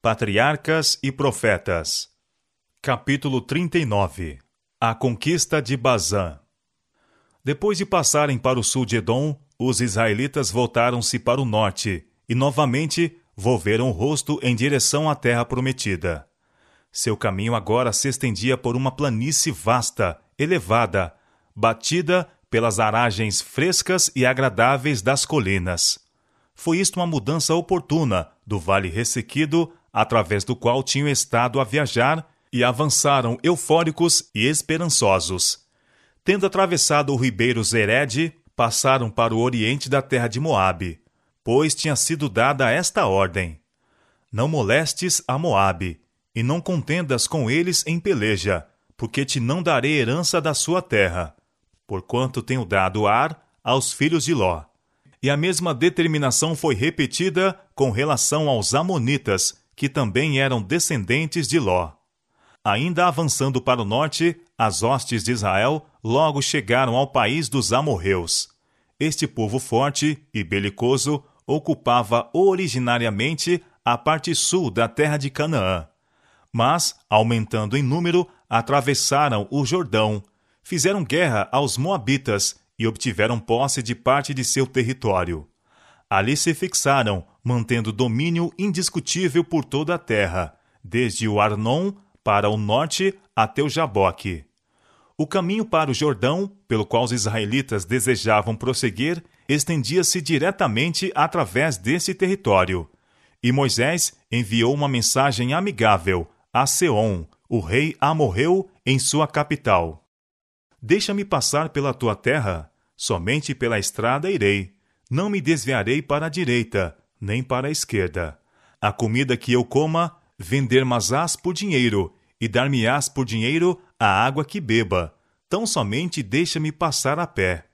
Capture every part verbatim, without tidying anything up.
Patriarcas e Profetas. Capítulo trinta e nove. A conquista de Bazã. Depois de passarem para o sul de Edom, os israelitas voltaram-se para o norte e, novamente, volveram o rosto em direção à terra prometida. Seu caminho agora se estendia por uma planície vasta, elevada, batida pelas aragens frescas e agradáveis das colinas. Foi isto uma mudança oportuna do vale ressequido, através do qual tinham estado a viajar, e avançaram eufóricos e esperançosos. Tendo atravessado o ribeiro Zered, passaram para o oriente da terra de Moabe, pois tinha sido dada esta ordem: Não molestes a Moabe, e não contendas com eles em peleja, porque te não darei herança da sua terra, porquanto tenho dado Ar aos filhos de Ló. E a mesma determinação foi repetida com relação aos amonitas, que também eram descendentes de Ló. Ainda avançando para o norte, as hostes de Israel logo chegaram ao país dos amorreus. Este povo forte e belicoso ocupava originariamente a parte sul da terra de Canaã. Mas, aumentando em número, atravessaram o Jordão, fizeram guerra aos moabitas e obtiveram posse de parte de seu território. Ali se fixaram, mantendo domínio indiscutível por toda a terra, desde o Arnon para o norte até o Jaboque. O caminho para o Jordão, pelo qual os israelitas desejavam prosseguir, estendia-se diretamente através desse território. E Moisés enviou uma mensagem amigável a Seom, o rei amorreu, em sua capital. Deixa-me passar pela tua terra, somente pela estrada irei. Não me desviarei para a direita, nem para a esquerda. A comida que eu coma, vender-mas-ás por dinheiro, e dar-me-ás por dinheiro a água que beba. Tão somente deixa-me passar a pé.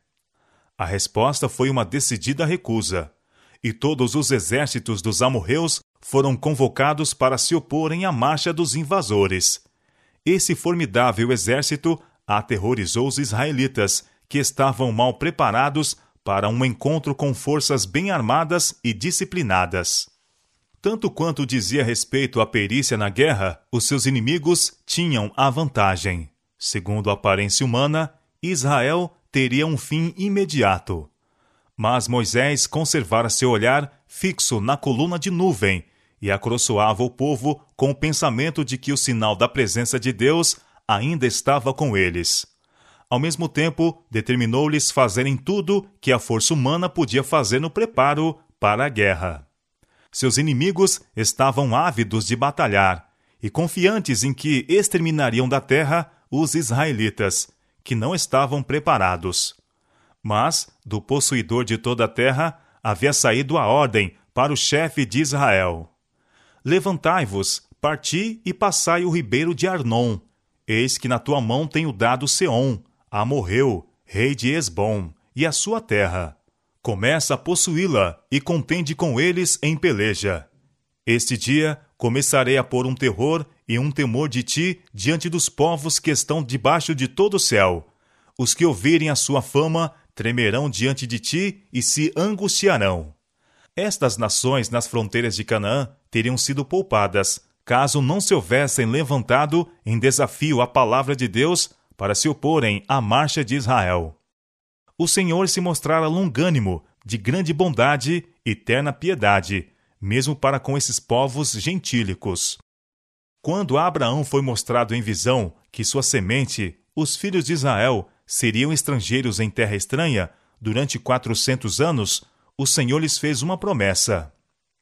A resposta foi uma decidida recusa. E todos os exércitos dos amorreus foram convocados para se oporem à marcha dos invasores. Esse formidável exército aterrorizou os israelitas, que estavam mal preparados para um encontro com forças bem armadas e disciplinadas. Tanto quanto dizia respeito à perícia na guerra, os seus inimigos tinham a vantagem. Segundo a aparência humana, Israel teria um fim imediato. Mas Moisés conservara seu olhar fixo na coluna de nuvem e acroçoava o povo com o pensamento de que o sinal da presença de Deus ainda estava com eles. Ao mesmo tempo, determinou-lhes fazerem tudo que a força humana podia fazer no preparo para a guerra. Seus inimigos estavam ávidos de batalhar e confiantes em que exterminariam da terra os israelitas, que não estavam preparados. Mas, do possuidor de toda a terra, havia saído a ordem para o chefe de Israel: Levantai-vos, parti e passai o ribeiro de Arnon. Eis que na tua mão tenho dado Seom, amorreu, rei de Esbom, e a sua terra. Começa a possuí-la e contende com eles em peleja. Este dia começarei a pôr um terror e um temor de ti diante dos povos que estão debaixo de todo o céu. Os que ouvirem a sua fama tremerão diante de ti e se angustiarão. Estas nações nas fronteiras de Canaã teriam sido poupadas, caso não se houvessem levantado em desafio à palavra de Deus para se oporem à marcha de Israel. O Senhor se mostrara longânimo, de grande bondade e terna piedade, mesmo para com esses povos gentílicos. Quando a Abraão foi mostrado em visão que sua semente, os filhos de Israel, seriam estrangeiros em terra estranha, durante quatrocentos anos, o Senhor lhes fez uma promessa: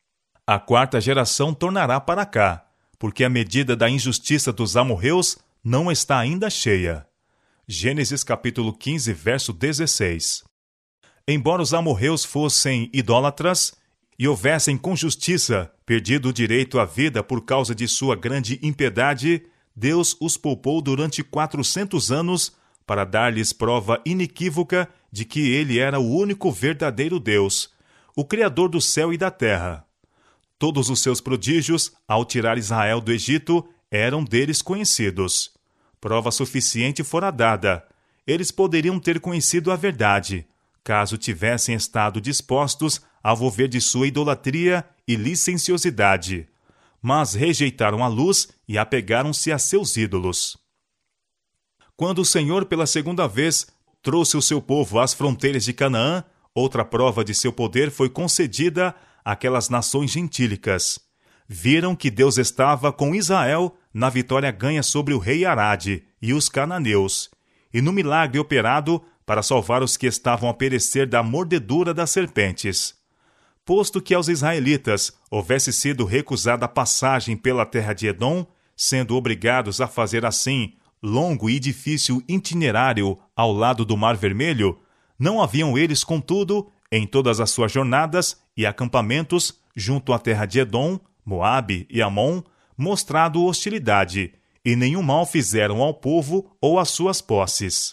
A quarta geração tornará para cá, porque a medida da injustiça dos amorreus não está ainda cheia. Gênesis capítulo quinze, verso dezesseis. Embora os amorreus fossem idólatras e houvessem com justiça perdido o direito à vida por causa de sua grande impiedade, Deus os poupou durante quatrocentos anos para dar-lhes prova inequívoca de que ele era o único verdadeiro Deus, o Criador do céu e da terra. Todos os seus prodígios, ao tirar Israel do Egito, eram deles conhecidos. Prova suficiente fora dada. Eles poderiam ter conhecido a verdade, caso tivessem estado dispostos a volver de sua idolatria e licenciosidade. mas rejeitaram a luz e apegaram-se a seus ídolos. Quando o Senhor, pela segunda vez, trouxe o seu povo às fronteiras de Canaã, outra prova de seu poder foi concedida àquelas nações gentílicas. Viram que Deus estava com Israel na vitória ganha sobre o rei Arade e os cananeus, e no milagre operado para salvar os que estavam a perecer da mordedura das serpentes. Posto que aos israelitas houvesse sido recusada a passagem pela terra de Edom, sendo obrigados a fazer assim longo e difícil itinerário ao lado do Mar Vermelho, não haviam eles, contudo, em todas as suas jornadas e acampamentos junto à terra de Edom, Moabe e Amon, mostrado hostilidade, e nenhum mal fizeram ao povo ou às suas posses.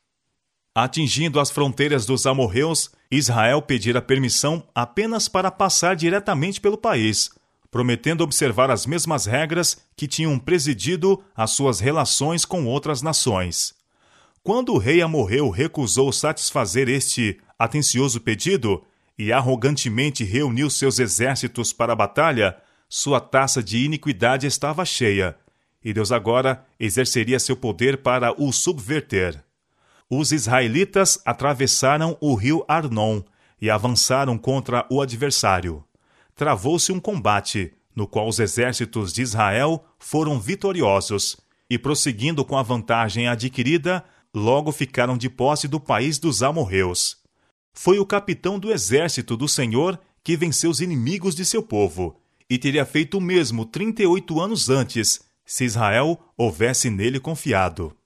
Atingindo as fronteiras dos amorreus, Israel pedira permissão apenas para passar diretamente pelo país, prometendo observar as mesmas regras que tinham presidido as suas relações com outras nações. Quando o rei amorreu recusou satisfazer este atencioso pedido e arrogantemente reuniu seus exércitos para a batalha, sua taça de iniquidade estava cheia, e Deus agora exerceria seu poder para o subverter. Os israelitas atravessaram o rio Arnon e avançaram contra o adversário. Travou-se um combate, no qual os exércitos de Israel foram vitoriosos, e prosseguindo com a vantagem adquirida, logo ficaram de posse do país dos amorreus. Foi o capitão do exército do Senhor que venceu os inimigos de seu povo, e teria feito o mesmo trinta e oito anos antes, se Israel houvesse nele confiado.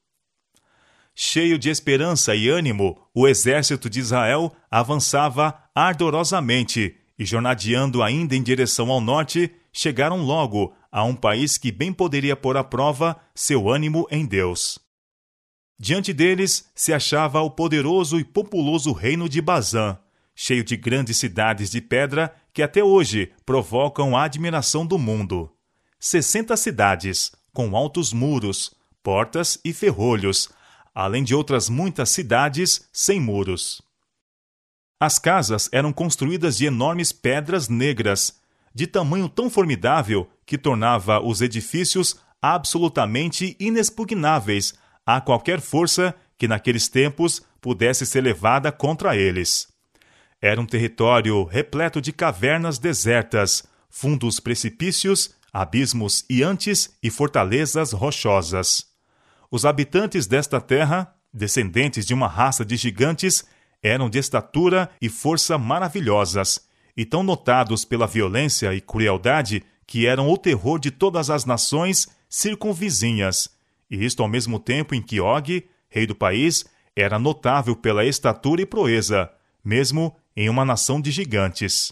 Cheio de esperança e ânimo, o exército de Israel avançava ardorosamente e, jornadeando ainda em direção ao norte, chegaram logo a um país que bem poderia pôr à prova seu ânimo em Deus. Diante deles se achava o poderoso e populoso reino de Bazã, cheio de grandes cidades de pedra que até hoje provocam a admiração do mundo. Sessenta cidades, com altos muros, portas e ferrolhos, além de outras muitas cidades sem muros. As casas eram construídas de enormes pedras negras, de tamanho tão formidável que tornava os edifícios absolutamente inexpugnáveis a qualquer força que naqueles tempos pudesse ser levada contra eles. Era um território repleto de cavernas desertas, fundos precipícios, abismos iantes e fortalezas rochosas. Os habitantes desta terra, descendentes de uma raça de gigantes, eram de estatura e força maravilhosas, e tão notados pela violência e crueldade que eram o terror de todas as nações circunvizinhas, e isto ao mesmo tempo em que Og, rei do país, era notável pela estatura e proeza, mesmo em uma nação de gigantes.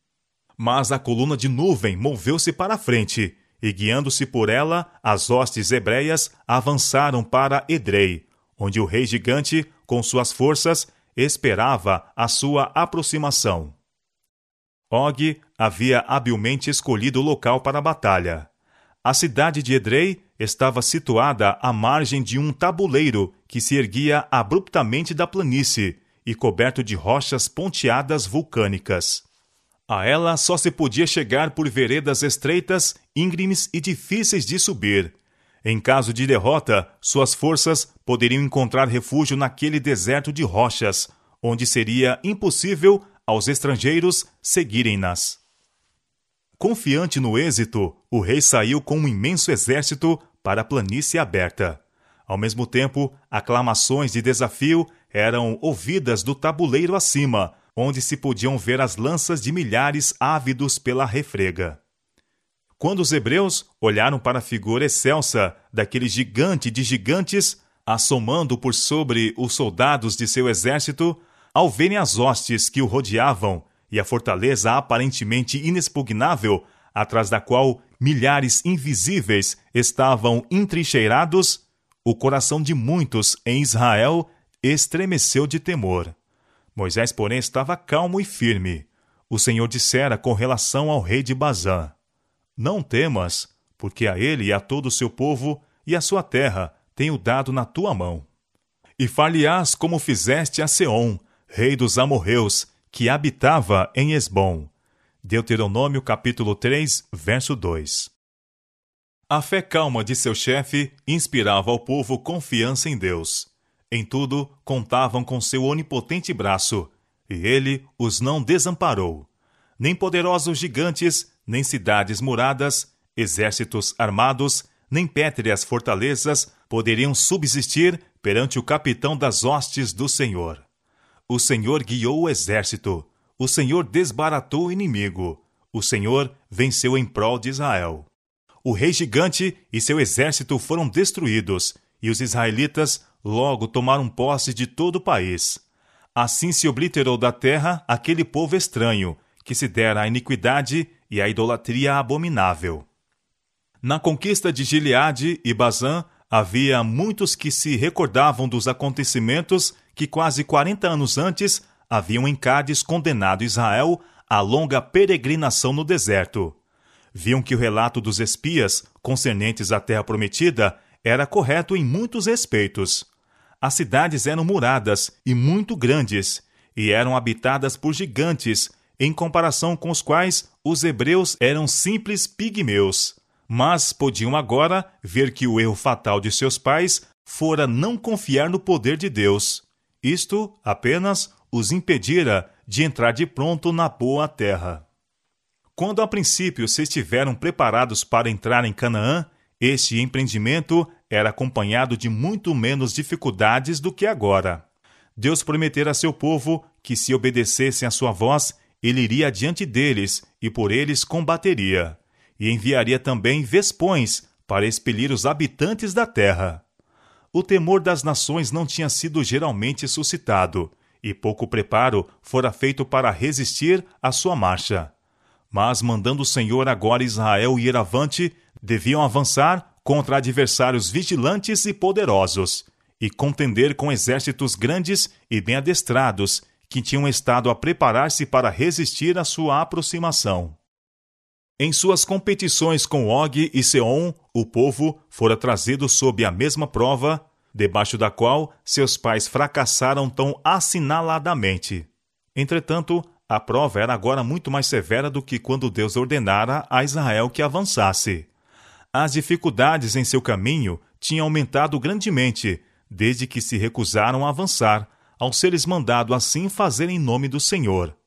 Mas a coluna de nuvem moveu-se para a frente, e guiando-se por ela, as hostes hebreias avançaram para Edrei, onde o rei gigante, com suas forças, esperava a sua aproximação. Og havia habilmente escolhido o local para a batalha. A cidade de Edrei estava situada à margem de um tabuleiro que se erguia abruptamente da planície e coberto de rochas ponteadas vulcânicas. A ela só se podia chegar por veredas estreitas, íngremes e difíceis de subir. Em caso de derrota, suas forças poderiam encontrar refúgio naquele deserto de rochas, onde seria impossível aos estrangeiros seguirem-nas. Confiante no êxito, o rei saiu com um imenso exército para a planície aberta. Ao mesmo tempo, aclamações de desafio eram ouvidas do tabuleiro acima, onde se podiam ver as lanças de milhares ávidos pela refrega. Quando os hebreus olharam para a figura excelsa daquele gigante de gigantes, assomando por sobre os soldados de seu exército, ao verem as hostes que o rodeavam e a fortaleza aparentemente inexpugnável, atrás da qual milhares invisíveis estavam entrincheirados, o coração de muitos em Israel estremeceu de temor. Moisés, porém, estava calmo e firme. O Senhor dissera com relação ao rei de Bazã: Não temas, porque a ele e a todo o seu povo e a sua terra tenho dado na tua mão. E far-lhe-ás como fizeste a Seom, rei dos amorreus, que habitava em Esbom. Deuteronômio capítulo três, verso dois. A fé calma de seu chefe inspirava ao povo confiança em Deus. Em tudo, contavam com seu onipotente braço, e ele os não desamparou. Nem poderosos gigantes, nem cidades muradas, exércitos armados, nem pétreas fortalezas poderiam subsistir perante o capitão das hostes do Senhor. O Senhor guiou o exército, o Senhor desbaratou o inimigo, o Senhor venceu em prol de Israel. O rei gigante e seu exército foram destruídos, e os israelitas logo tomaram posse de todo o país. Assim se obliterou da terra aquele povo estranho, que se dera à iniquidade e à idolatria abominável. Na conquista de Gileade e Bazã, havia muitos que se recordavam dos acontecimentos que quase quarenta anos antes haviam em Cádiz condenado Israel à longa peregrinação no deserto. Viam que o relato dos espias concernentes à terra prometida era correto em muitos respeitos. As cidades eram muradas e muito grandes, e eram habitadas por gigantes, em comparação com os quais os hebreus eram simples pigmeus. Mas podiam agora ver que o erro fatal de seus pais fora não confiar no poder de Deus. Isto apenas os impedira de entrar de pronto na boa terra. Quando a princípio se estiveram preparados para entrar em Canaã, este empreendimento era acompanhado de muito menos dificuldades do que agora. Deus prometera a seu povo que, se obedecessem à sua voz, ele iria adiante deles e por eles combateria, e enviaria também vespões para expelir os habitantes da terra. O temor das nações não tinha sido geralmente suscitado, e pouco preparo fora feito para resistir à sua marcha. Mas, mandando o Senhor agora Israel ir avante, deviam avançar contra adversários vigilantes e poderosos, e contender com exércitos grandes e bem adestrados, que tinham estado a preparar-se para resistir à sua aproximação. Em suas competições com Og e Seom, o povo fora trazido sob a mesma prova, debaixo da qual seus pais fracassaram tão assinaladamente. Entretanto, a prova era agora muito mais severa do que quando Deus ordenara a Israel que avançasse. As dificuldades em seu caminho tinham aumentado grandemente, desde que se recusaram a avançar, ao ser-lhes mandado assim fazer em nome do Senhor.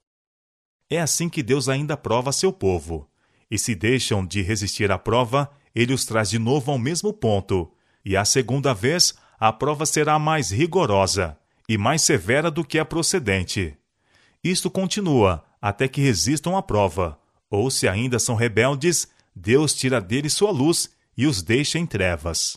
É assim que Deus ainda prova seu povo. E se deixam de resistir à prova, ele os traz de novo ao mesmo ponto, e a segunda vez a prova será mais rigorosa e mais severa do que a procedente. Isto continua até que resistam à prova, ou se ainda são rebeldes, Deus tira deles sua luz e os deixa em trevas.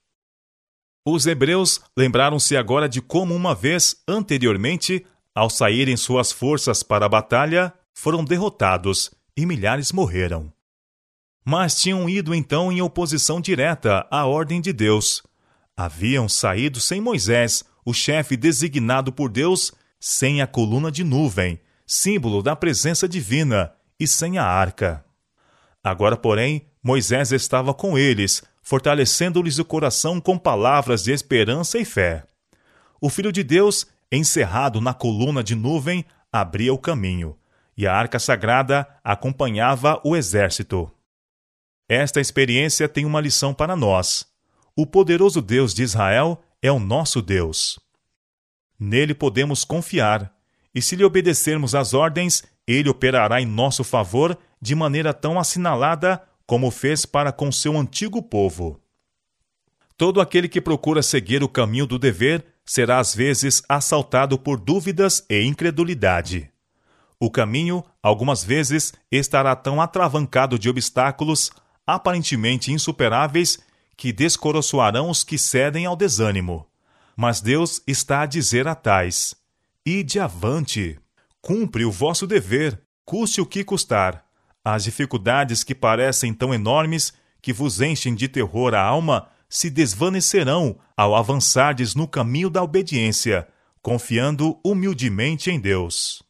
Os hebreus lembraram-se agora de como uma vez, anteriormente, ao saírem suas forças para a batalha, foram derrotados e milhares morreram. Mas tinham ido então em oposição direta à ordem de Deus. Haviam saído sem Moisés, o chefe designado por Deus, sem a coluna de nuvem, símbolo da presença divina, e sem a arca. Agora, porém, Moisés estava com eles, fortalecendo-lhes o coração com palavras de esperança e fé. O Filho de Deus, encerrado na coluna de nuvem, abria o caminho, e a arca sagrada acompanhava o exército. Esta experiência tem uma lição para nós. O poderoso Deus de Israel é o nosso Deus. Nele podemos confiar, e se lhe obedecermos às ordens, ele operará em nosso favor de maneira tão assinalada como fez para com seu antigo povo. Todo aquele que procura seguir o caminho do dever será às vezes assaltado por dúvidas e incredulidade. O caminho, algumas vezes, estará tão atravancado de obstáculos aparentemente insuperáveis que descoroçoarão os que cedem ao desânimo. Mas Deus está a dizer a tais: ide avante, cumpre o vosso dever, custe o que custar. As dificuldades que parecem tão enormes que vos enchem de terror a alma se desvanecerão ao avançardes no caminho da obediência, confiando humildemente em Deus.